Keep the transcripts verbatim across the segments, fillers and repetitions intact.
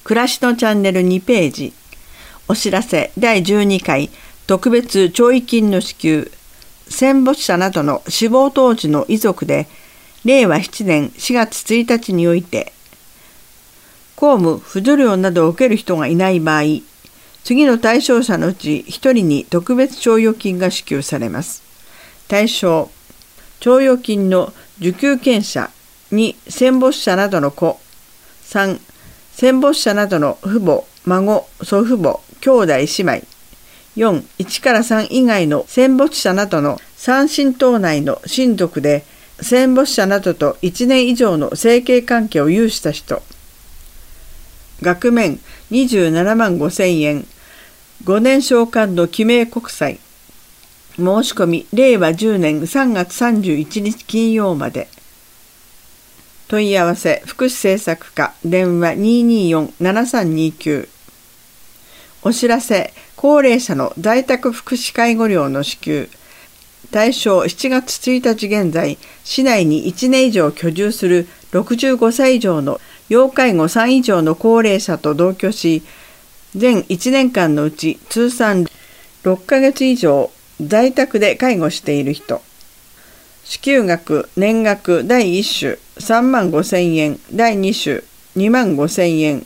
暮らしのチャンネルにページ。お知らせだいじゅうにかい特別弔慰金の支給。戦没者などの死亡当時の遺族で、れいわななねんしがつついたちにおいて、公務・扶助料などを受ける人がいない場合、次の対象者のうちひとりに特別徴用金が支給されます。対象、徴用金の受給権者。に、戦没者などの子。さん、戦没者などの父母、孫、祖父母、兄弟姉妹。よん、いちからさん以外の戦没者などの三親等内の親族で、戦没者などといちねん以上の生計関係を有した人。額面にじゅうななまんごせんえん。ごねん償還の記名国債。申し込みれいわじゅうねんさんがつさんじゅういちにち金曜まで。問い合わせ福祉政策課電話 にーにーよん ななさんにきゅう。お知らせ高齢者の在宅福祉介護料の支給。対象しちがつついたち現在、市内にいちねん以上居住するろくじゅうごさい以上の要介護さん以上の高齢者と同居し、全いちねんかんのうち通算ろっかげつ以上在宅で介護している人。支給額、年額だいいっ種さんまんごせんえん、だいに種にまんごせんえん。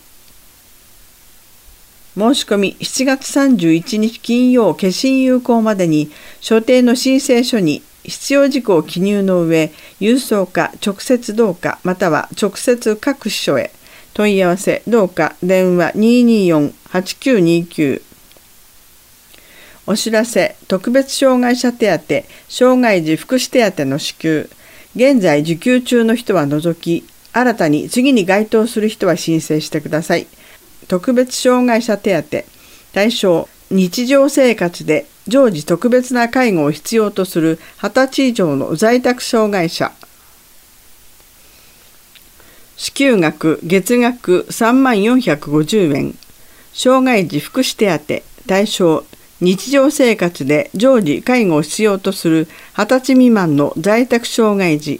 申し込みしちがつさんじゅういちにち金曜消印有効までに所定の申請書に必要事項を記入の上、郵送か直接同課または直接各支所へ。問い合わせ同課電話 にーにーよん はちきゅうにきゅう。お知らせ特別障害者手当、障害児福祉手当の支給。現在受給中の人は除き、新たに次に該当する人は申請してください。特別障害者手当。対象、日常生活で常時特別な介護を必要とするはたち以上の在宅障害者。支給額、月額さんまんよんひゃくごじゅうえん。障害児福祉手当。対象、日常生活で常時介護を必要とするはたち未満の在宅障害児。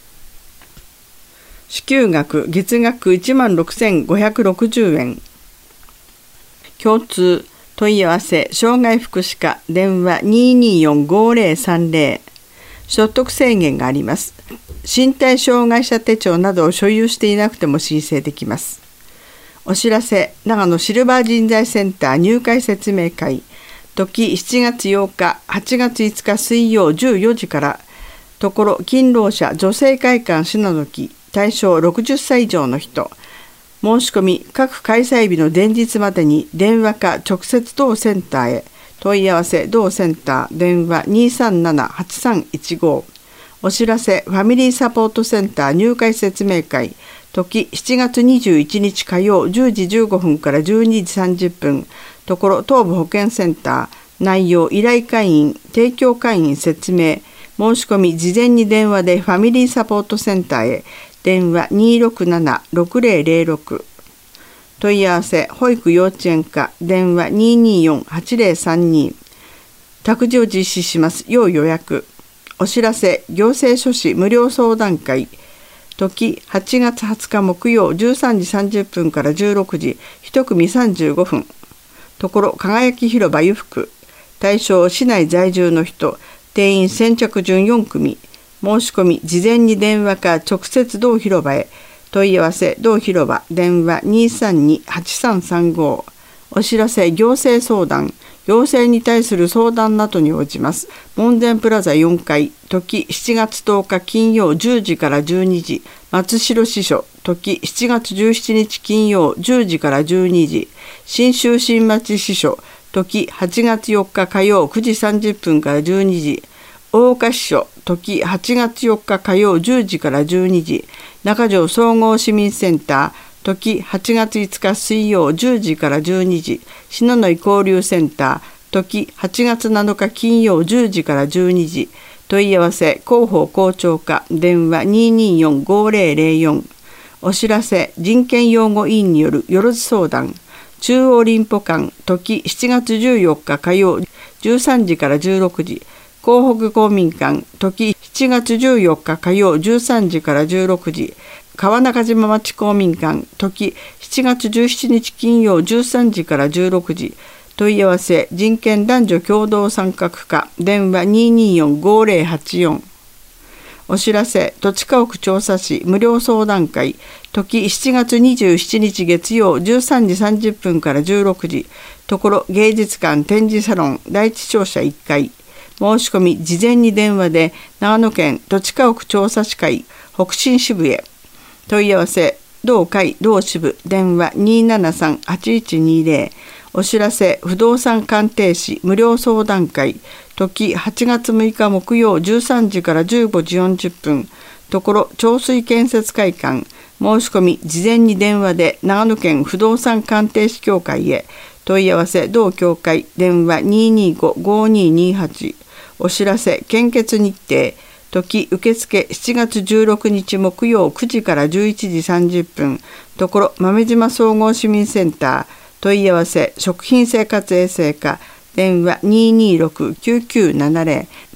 支給額月額いちまんろくせんごひゃくろくじゅうえん。共通問い合わせ障害福祉課電話 にーにーよん ごぜろさんぜろ。所得制限があります。身体障害者手帳などを所有していなくても申請できます。お知らせ長野シルバー人材センター入会説明会。時しちがつようか、はちがついつか水曜じゅうよじから、ところ勤労者女性会館しのどき、対象ろくじゅっさい以上の人。申し込み各開催日の前日までに電話か直接同センターへ。問い合わせ同センター電話 にーさんなな はちさんいちご。お知らせファミリーサポートセンター入会説明会。時しちがつにじゅういちにち火曜じゅうじじゅうごふんからじゅうにじさんじゅっぷん。ところ東部保健センター。内容依頼会員提供会員説明。申し込み事前に電話でファミリーサポートセンターへ。電話 にーろくなな ろくぜろぜろろく。問い合わせ保育幼稚園課電話 にーにーよん はちぜろさんに。託児を実施します。要予約。お知らせ行政書士無料相談会。時はちがつはつか木曜じゅうさんじさんじゅっぷんからじゅうろくじ、一組さんじゅうごふん。ところ輝き広場湯福。対象市内在住の人。定員先着順よんくみ。申し込み事前に電話か直接同広場へ。問い合わせ同広場電話 にーさんに はちさんさんご。お知らせ行政相談。行政に対する相談などに応じます。門前プラザよんかい。時しちがつとおか金曜じゅうじからじゅうにじ。松代支所。時しちがつじゅうしちにち金曜じゅうじからじゅうにじ。信州新町支所。時はちがつよっか火曜くじさんじゅっぷんからじゅうにじ。大岡支所。時はちがつよっか火曜じゅうじからじゅうにじ。中条総合市民センター。時はちがついつか水曜じゅうじからじゅうにじ。篠ノ井交流センター。時はちがつなのか金曜じゅうじからじゅうにじ。問い合わせ広報校長課電話 にーにーよん ごぜろぜろよん。お知らせ人権擁護委員によるよろず相談。中央林保館。時しちがつじゅうよっか火曜じゅうさんじからじゅうろくじ。港北公民館。時しちがつじゅうよっか火曜じゅうさんじからじゅうろくじ。 川中島町公民館、時しちがつじゅうしちにち金曜じゅうさんじからじゅうろくじ、問い合わせ人権男女共同参画課、電話 にーにーよんごーぜろはちよん。お知らせ土地家屋調査士無料相談会、時しちがつにじゅうしちにち月曜じゅうさんじさんじゅっぷんからじゅうろくじ、ところ芸術館展示サロン第一庁舎いっかい。申し込み事前に電話で長野県土地家屋調査士会北進支部へ。問い合わせ同会同支部、電話 にーななさんはちいちにーぜろ。お知らせ不動産鑑定士無料相談会、時はちがつむいか木曜じゅうさんじからじゅうごじよんじゅっぷん、ところ長水建設会館。申し込み事前に電話で長野県不動産鑑定士協会へ。問い合わせ同協会、電話 にーにーごごーにーにーはち。お知らせ献血日程、時受付しちがつじゅうろくにち木曜くじからじゅういちじさんじゅっぷん、ところ豆島総合市民センター。問い合わせ食品生活衛生課、電話 にーにーろくきゅうきゅうななぜろ。